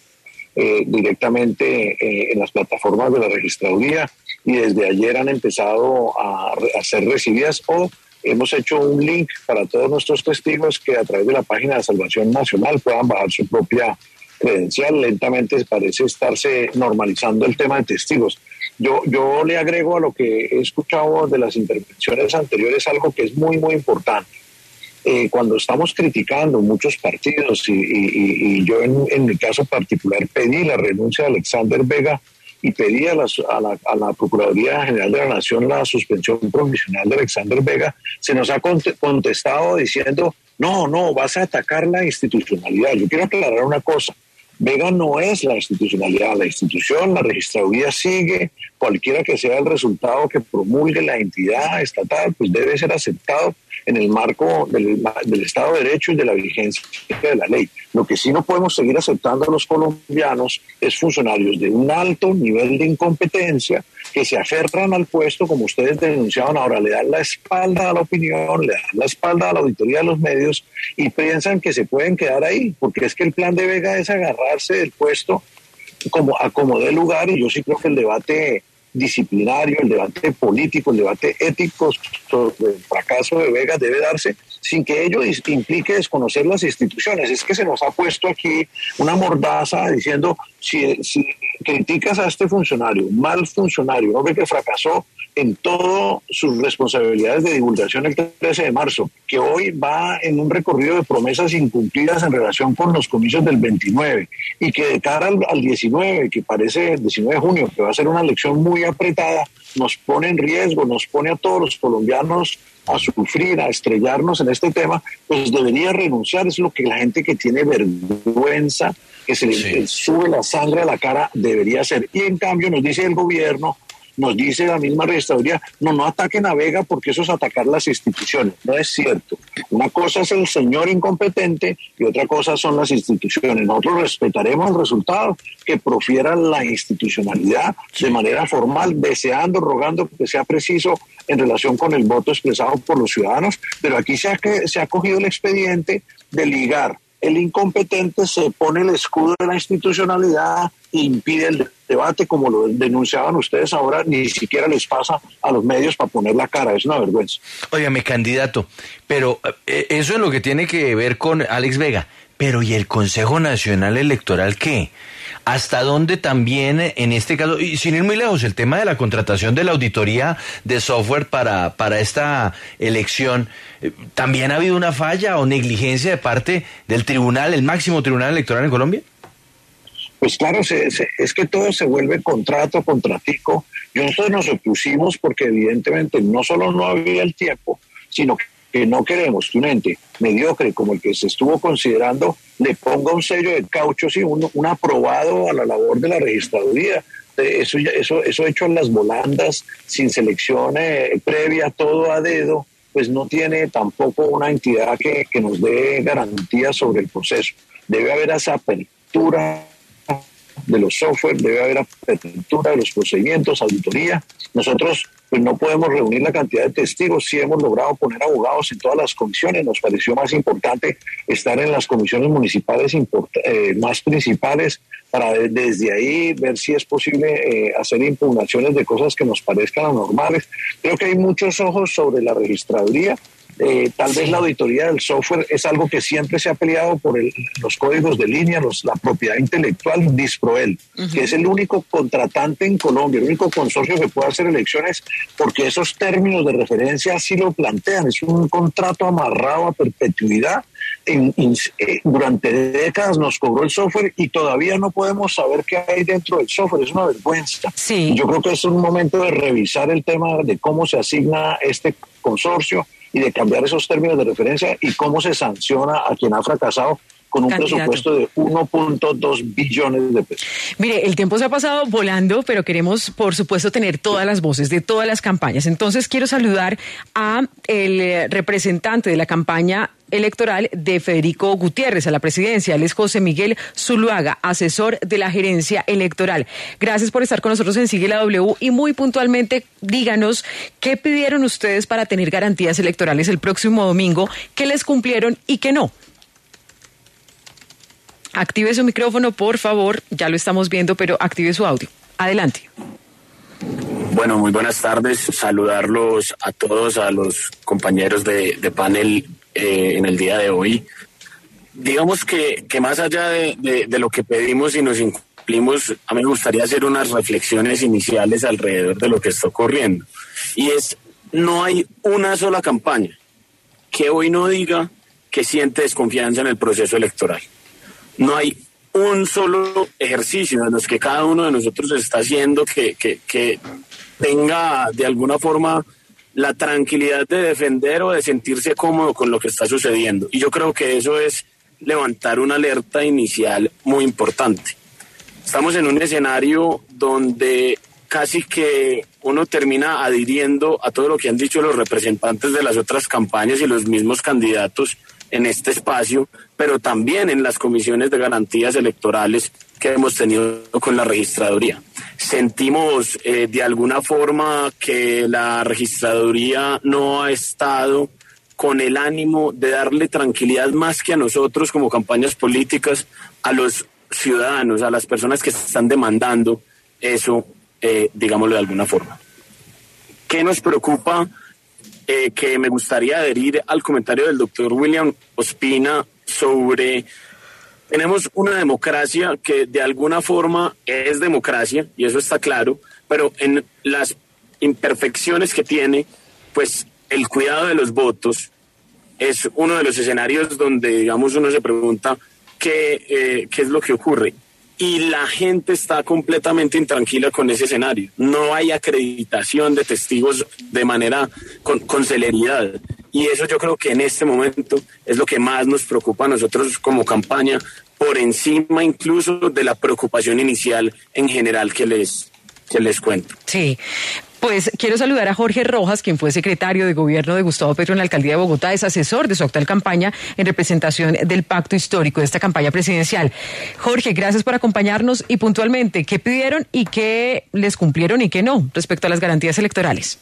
eh, directamente eh, en las plataformas de la registraduría y desde ayer han empezado a, a ser recibidas, o hemos hecho un link para todos nuestros testigos que a través de la página de Salvación Nacional puedan bajar su propia credencial. Lentamente parece estarse normalizando el tema de testigos. Yo, yo le agrego a lo que he escuchado de las intervenciones anteriores algo que es muy, muy importante. Eh, cuando estamos criticando muchos partidos y, y, y yo en, en mi caso particular pedí la renuncia de Alexander Vega y pedí a la, a, la, a la Procuraduría General de la Nación la suspensión provisional de Alexander Vega, se nos ha contestado diciendo, no, no, vas a atacar la institucionalidad. Yo quiero aclarar una cosa. Vega no es la institucionalidad, la institución, la registraduría sigue, cualquiera que sea el resultado que promulgue la entidad estatal, pues debe ser aceptado en el marco del, del Estado de Derecho y de la vigencia de la ley. Lo que sí no podemos seguir aceptando a los colombianos es funcionarios de un alto nivel de incompetencia que se aferran al puesto, como ustedes denunciaban ahora, le dan la espalda a la opinión, le dan la espalda a la auditoría de los medios y piensan que se pueden quedar ahí, porque es que el plan de Vega es agarrarse del puesto como a como dé lugar, y yo sí creo que el debate disciplinario, el debate político, el debate ético sobre el fracaso de Vega debe darse sin que ello implique desconocer las instituciones. Es que se nos ha puesto aquí una mordaza diciendo, si, si criticas a este funcionario, mal funcionario, un hombre que fracasó en todas sus responsabilidades de divulgación el trece de marzo, que hoy va en un recorrido de promesas incumplidas en relación con los comicios del veintinueve, y que de cara al, al diecinueve, que parece el diecinueve de junio, que va a ser una elección muy apretada, nos pone en riesgo, nos pone a todos los colombianos a sufrir, a estrellarnos en este tema, pues debería renunciar. Es lo que la gente que tiene vergüenza, que se sí. le sube la sangre a la cara, debería hacer. Y en cambio nos dice el gobierno, nos dice la misma registraduría, no, no ataquen a Vega porque eso es atacar las instituciones. No es cierto. Una cosa es el señor incompetente y otra cosa son las instituciones. Nosotros respetaremos el resultado que profiera la institucionalidad de manera formal, deseando, rogando que sea preciso en relación con el voto expresado por los ciudadanos, pero aquí se ha, se ha cogido el expediente de ligar. El incompetente se pone el escudo de la institucionalidad e impide el debate, como lo denunciaban ustedes ahora, ni siquiera les pasa a los medios para poner la cara. Es una vergüenza. Óigame, candidato, pero eh, eso es lo que tiene que ver con Alex Vega. Pero ¿y el Consejo Nacional Electoral qué? ¿Hasta dónde también, en este caso, y sin ir muy lejos, el tema de la contratación de la auditoría de software para, para esta elección, eh, también ha habido una falla o negligencia de parte del tribunal, el máximo tribunal electoral en Colombia? Pues claro, se, se, es que todo se vuelve contrato, contratico. Nosotros nos opusimos porque evidentemente no solo no había el tiempo, sino que que no queremos que un ente mediocre como el que se estuvo considerando le ponga un sello de caucho, sí, un, un aprobado a la labor de la registraduría. Eso, eso, eso hecho en las volandas, sin selección eh, previa, todo a dedo, pues no tiene tampoco una entidad que, que nos dé garantías sobre el proceso. Debe haber esa apertura de los software, debe haber apertura de los procedimientos, auditoría. Nosotros pues no podemos reunir la cantidad de testigos. Sí hemos logrado poner abogados en todas las comisiones. Nos pareció más importante estar en las comisiones municipales import- eh, más principales para de- desde ahí ver si es posible eh, hacer impugnaciones de cosas que nos parezcan anormales. Creo que hay muchos ojos sobre la registraduría. Eh, tal vez la auditoría del software es algo que siempre se ha peleado por el, los códigos de línea, los, la propiedad intelectual, Disproel, uh-huh. que es el único contratante en Colombia, el único consorcio que puede hacer elecciones, porque esos términos de referencia así lo plantean. Es un contrato amarrado a perpetuidad. En, en, eh, durante décadas nos cobró el software y todavía no podemos saber qué hay dentro del software. Es una vergüenza. Sí. Yo creo que es un momento de revisar el tema de cómo se asigna este consorcio y de cambiar esos términos de referencia y cómo se sanciona a quien ha fracasado con un Candidato. presupuesto de uno punto dos billones de pesos. Mire, el tiempo se ha pasado volando, pero queremos, por supuesto, tener todas las voces de todas las campañas. Entonces, quiero saludar a el representante de la campaña electoral de Federico Gutiérrez a la presidencia. Él es José Miguel Zuluaga, asesor de la gerencia electoral. Gracias por estar con nosotros en Sigue la W y muy puntualmente díganos qué pidieron ustedes para tener garantías electorales el próximo domingo, qué les cumplieron y qué no. Active su micrófono, por favor. Ya lo estamos viendo, pero active su audio. Adelante. Bueno, muy buenas tardes. Saludarlos a todos, a los compañeros de, de panel eh, en el día de hoy. Digamos que, que más allá de, de, de lo que pedimos y nos incumplimos, a mí me gustaría hacer unas reflexiones iniciales alrededor de lo que está ocurriendo. Y es, no hay una sola campaña que hoy no diga que siente desconfianza en el proceso electoral. No hay un solo ejercicio en los que cada uno de nosotros está haciendo que, que, que tenga de alguna forma la tranquilidad de defender o de sentirse cómodo con lo que está sucediendo. Y yo creo que eso es levantar una alerta inicial muy importante. Estamos en un escenario donde casi que uno termina adhiriendo a todo lo que han dicho los representantes de las otras campañas y los mismos candidatos en este espacio, pero también en las comisiones de garantías electorales que hemos tenido con la registraduría. Sentimos eh, de alguna forma que la registraduría no ha estado con el ánimo de darle tranquilidad más que a nosotros como campañas políticas, a los ciudadanos, a las personas que están demandando eso, eh, digámoslo de alguna forma. ¿Qué nos preocupa? Eh, que me gustaría adherir al comentario del doctor William Ospina sobre, tenemos una democracia que de alguna forma es democracia, y eso está claro, pero en las imperfecciones que tiene, pues el cuidado de los votos es uno de los escenarios donde, digamos, uno se pregunta qué, eh, qué es lo que ocurre. Y la gente está completamente intranquila con ese escenario. No hay acreditación de testigos de manera con, con celeridad. Y eso yo creo que en este momento es lo que más nos preocupa a nosotros como campaña, por encima incluso de la preocupación inicial en general que les, que les cuento. Sí. Pues quiero saludar a Jorge Rojas, quien fue secretario de gobierno de Gustavo Petro en la alcaldía de Bogotá, es asesor de su actual campaña en representación del pacto histórico de esta campaña presidencial. Jorge, gracias por acompañarnos y puntualmente, ¿qué pidieron y qué les cumplieron y qué no respecto a las garantías electorales?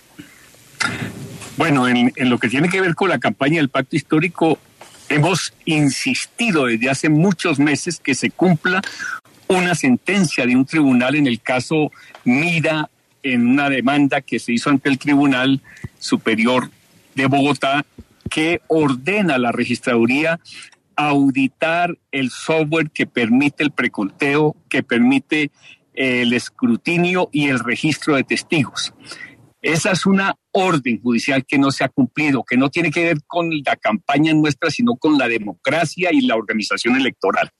Bueno, en, en lo que tiene que ver con la campaña del pacto histórico, hemos insistido desde hace muchos meses que se cumpla una sentencia de un tribunal en el caso Mira, en una demanda que se hizo ante el Tribunal Superior de Bogotá, que ordena a la registraduría auditar el software que permite el preconteo, que permite el escrutinio y el registro de testigos. Esa es una orden judicial que no se ha cumplido, que no tiene que ver con la campaña nuestra, sino con la democracia y la organización electoral.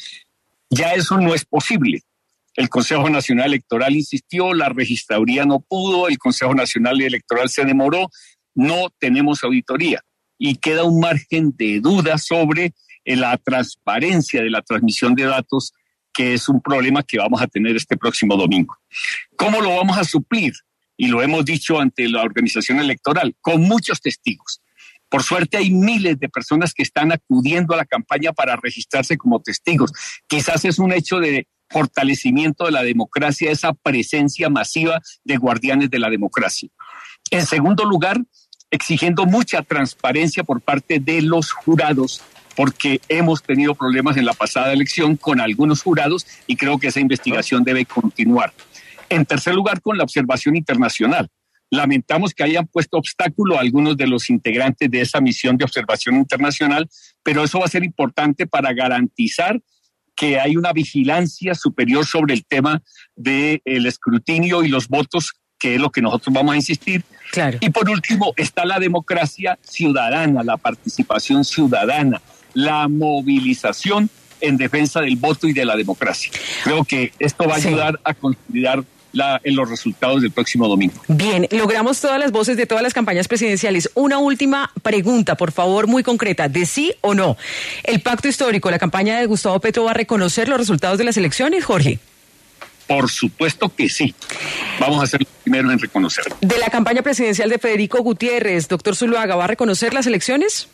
Ya eso no es posible. El Consejo Nacional Electoral insistió, la registraduría no pudo, el Consejo Nacional Electoral se demoró, no tenemos auditoría y queda un margen de duda sobre la transparencia de la transmisión de datos, que es un problema que vamos a tener este próximo domingo. ¿Cómo lo vamos a suplir? Y lo hemos dicho ante la organización electoral, con muchos testigos. Por suerte hay miles de personas que están acudiendo a la campaña para registrarse como testigos. Quizás es un hecho de fortalecimiento de la democracia, esa presencia masiva de guardianes de la democracia. En segundo lugar, exigiendo mucha transparencia por parte de los jurados, porque hemos tenido problemas en la pasada elección con algunos jurados y creo que esa investigación debe continuar. En tercer lugar, con la observación internacional. Lamentamos que hayan puesto obstáculo a algunos de los integrantes de esa misión de observación internacional, pero eso va a ser importante para garantizar que hay una vigilancia superior sobre el tema del escrutinio y los votos, que es lo que nosotros vamos a insistir. Claro. Y por último está la democracia ciudadana, la participación ciudadana, la movilización en defensa del voto y de la democracia. Creo que esto va a ayudar sí. a consolidar La, en los resultados del próximo domingo. Bien, logramos todas las voces de todas las campañas presidenciales. Una última pregunta, por favor, muy concreta, de sí o no. ¿El pacto histórico, la campaña de Gustavo Petro va a reconocer los resultados de las elecciones, Jorge? Por supuesto que sí. Vamos a ser los primeros en reconocerlo. ¿De la campaña presidencial de Federico Gutiérrez, doctor Zuluaga, va a reconocer las elecciones?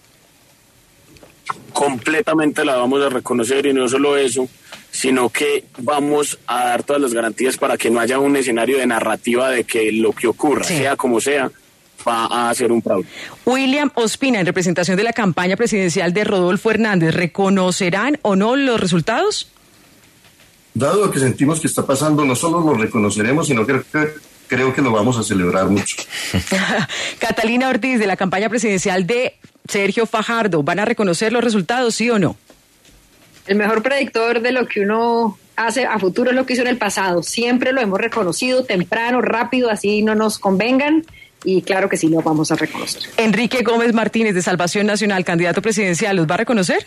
Completamente la vamos a reconocer, y no solo eso, sino que vamos a dar todas las garantías para que no haya un escenario de narrativa de que lo que ocurra, sí. sea como sea, va a hacer un fraude. William Ospina, en representación de la campaña presidencial de Rodolfo Hernández, ¿reconocerán o no los resultados? Dado lo que sentimos que está pasando, no solo lo reconoceremos, sino que creo que lo vamos a celebrar mucho. Catalina Ortiz, de la campaña presidencial de Sergio Fajardo, ¿van a reconocer los resultados, sí o no? El mejor predictor de lo que uno hace a futuro es lo que hizo en el pasado. Siempre lo hemos reconocido temprano, rápido, así no nos convengan. Y claro que sí lo vamos a reconocer. Enrique Gómez Martínez, de Salvación Nacional, candidato presidencial, ¿los va a reconocer?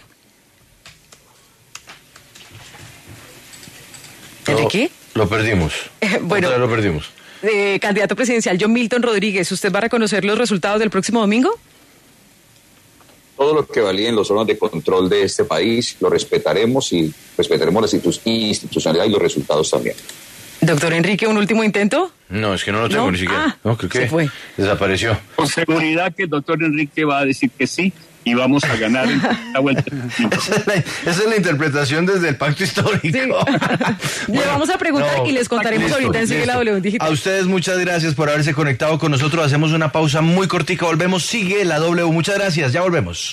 No, ¿Enrique? Lo perdimos. Eh, bueno, Otra vez lo perdimos. Eh, candidato presidencial John Milton Rodríguez, ¿usted va a reconocer los resultados del próximo domingo? Todo lo que validen los órganos de control de este país lo respetaremos y respetaremos la institu- institucionalidad y los resultados también. Doctor Enrique, ¿un último intento? No, es que no lo tengo ¿No? ni siquiera. Ah, no, creo que se fue. Desapareció. Con seguridad que el doctor Enrique va a decir que sí y vamos a ganar en la vuelta. Esa es la, esa es la interpretación desde el pacto histórico. Sí. Le vamos a preguntar no, y les contaremos listo, ahorita en Sigue listo. la W Digital. A ustedes muchas gracias por haberse conectado con nosotros. Hacemos una pausa muy cortica, volvemos. Sigue la W. Muchas gracias, ya volvemos.